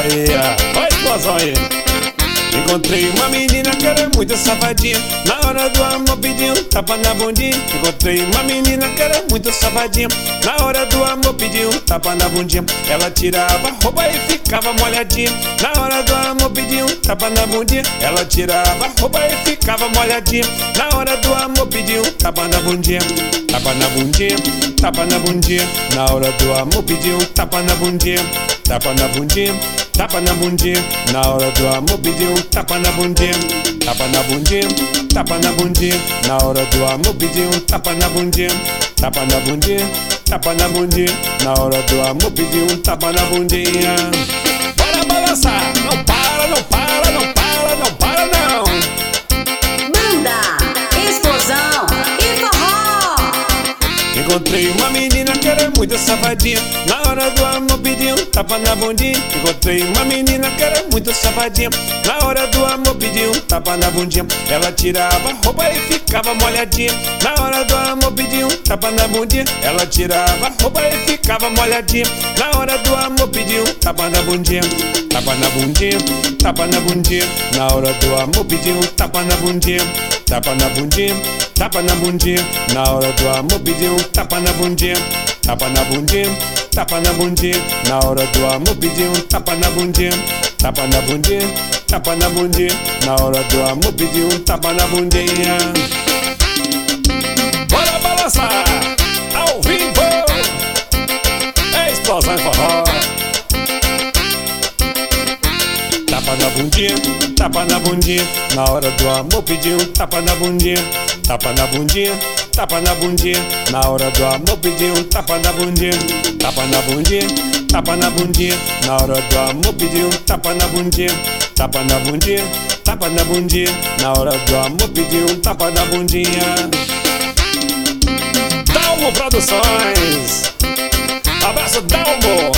Aí, ó, olha a explosão aí. Encontrei uma menina que era muito safadinha. Na hora do amor pediu um tapa na bundinha. Encontrei uma menina que era muito safadinha. Na hora do amor pediu um tapa na bundinha. Ela tirava a roupa e ficava molhadinha. Na hora do amor pediu um tapa na bundinha. Ela tirava a roupa e ficava molhadinha. Na hora do amor pediu um tapa na bundinha. Tapa na bundinha, tapa na bundinha. Na hora do amor pediu um tapa na bundinha. Tapa na bundinha, tapa na bundinha. Na hora do amor pediu um tapa na bundinha. Tapa na bundinha, tapa na bundinha. Na hora do amor pediu um tapa na bundinha. Tapa na bundinha, tapa na bundinha. Na hora do amor pediu um tapa na bundinha. Bora balançar, não para, não para, não para, não para não. Banda, explosão e forró. Encontrei uma menina que era muito safadinha. Na hora do amor pediu um tapa na bundinha. Encontrei uma menina que era muito safadinha. Na hora do amor pediu um tapa na bundinha. Ela tirava a roupa e ficava molhadinha. Na hora do amor pediu um tapa na bundinha. Ela tirava a roupa e ficava molhadinha. Na hora do amor pediu um tapa na bundinha. Tapa na bundinha, tapa na bundinha. Na hora do amor pediu um tapa na bundinha. Tapa na bundinha, tapa na bundinha. Na hora do amor pediu um tapa na bundinha. Tapa na bundinha, tapa na bundinha. Na hora do amor pediu um tapa na bundinha. Tapa na bundinha, tapa na bundinha. Na hora do amor pediu um tapa na bundinha. Bora balançar, ao vivo. É explosão e forró. Tapa na bundinha, tapa na bundinha. Na hora do amor pediu um tapa na bundinha. Tapa na bundinha, tapa na bundinha. Na hora do amor pediu um tapa na bundinha. Tapa na bundinha, tapa na bundinha. Na hora do amor pediu um tapa na bundinha. Tapa na bundinha, tapa na bundinha. Na hora do amor pediu um tapa na bundinha. Dalmo Produções. Abraço, Dalmo.